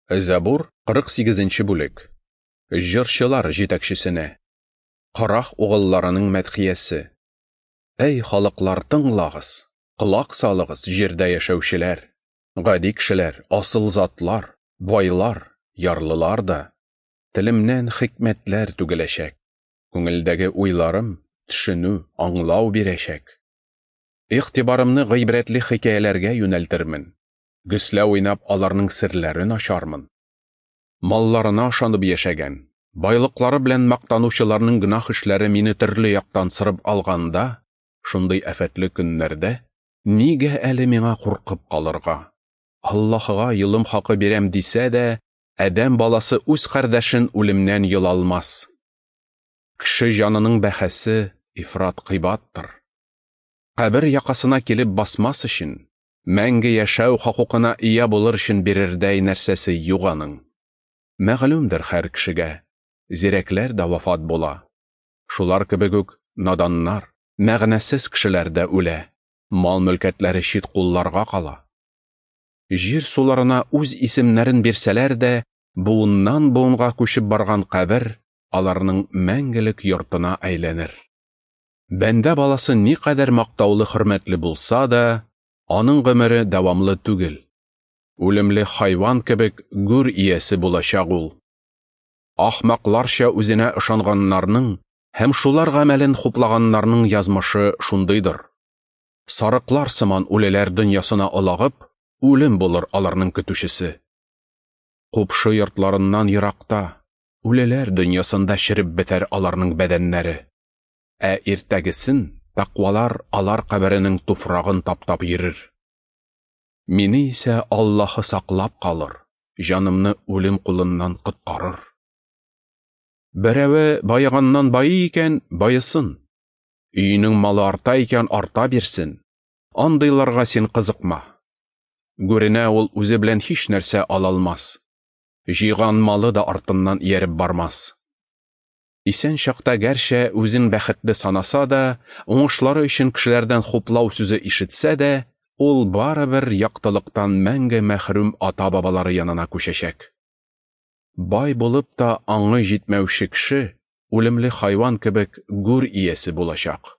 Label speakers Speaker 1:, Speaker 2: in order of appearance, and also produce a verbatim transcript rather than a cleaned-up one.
Speaker 1: Зәбур кырык сигезенче бүлек. Җырчылар җитәкчесенә. Корах угылларының мәдхиясе. Әй халыклар, тыңлагыз, колак салыгыз җирдә яшәүчеләр, гади кешеләр, асыл затлар, байлар, ярлылар да. Телемнән хикмәтләр түгеләчәк. Күңелдәге уйларым төшенү, аңлау бирәчәк. Игътибарымны гыйбрәтле хикәяләргә юнәлтермен. Гөслә уйнап аларның серләрен ачармын. Малларына ышанып яшәгән, байлыклары белән мактанучыларның гынах эшләре мине төрле яктан сырып алганда, шундый афәтле көннәрдә нигә әле миңа куркып калырга? Аллаһыга юлым хакы бирәм дисә дә, адәм баласы үз кардәшен үлемнән йола алмас. Кеше җанының бәһасе ифрат кыйбаттыр. Кабер якасына килеп басмас өчен, мәңге яшәү хокукына ия булыр өчен бирердәй нәрсәсе юк аның. Мәгълүмдер һәр кешегә, зирәкләр дә вафат була. Шулар кебек үк наданнар, мәгънәсез кешеләр дә үлә, мал-мөлкәтләре чит кулларга кала. Җир суларына үз исемнәрен бирсәләр дә, буыннан буынга күчеп барган кабер аларның мәңгелек йортына әйләнер. Бәндә баласы никадәр мактаулы хөрмәтле булса да, аның гомере дәвамлы түгел. Үлемле хайван кебек гүр иясе булачак ул. Ахмакларча үзенә ышанганнарның һәм шулар гамәлен хуплаганнарның язмышы шундыйдыр. Сарыклар сыман үлеләр дөньясына олагып, үлем булыр аларның көтүчесе. Купшы йортларыннан еракта, үлеләр дөньясында чиреп бетәр аларның бәдәннәре. Ә иртәгесен тақвалар алар каберенең туфрагын таптап йөрер. Мине исә Аллаһы саклап калыр, җанымны үлем кулыннан коткарыр. Берәве байыганнан байый икән, байысын. Өйнең малы арта икән, арта бирсен. Андыйларга син кызыкма. Гүренә ул үзе белән һич нәрсә ала алмас. Җыйган малы да артыннан ияреп бармас. Исән чакта гәрчә үзен бәхетле санаса да, уңышлары өчен кешеләрдән хуплау сүзе ишетсә дә, ул барыбер яктылыктан мәңге мәхрүм ата-бабалары янына күчәчәк. Бай булып та аңы җитмәүче кеше үлемле хайван кебек гүр иясе булачак.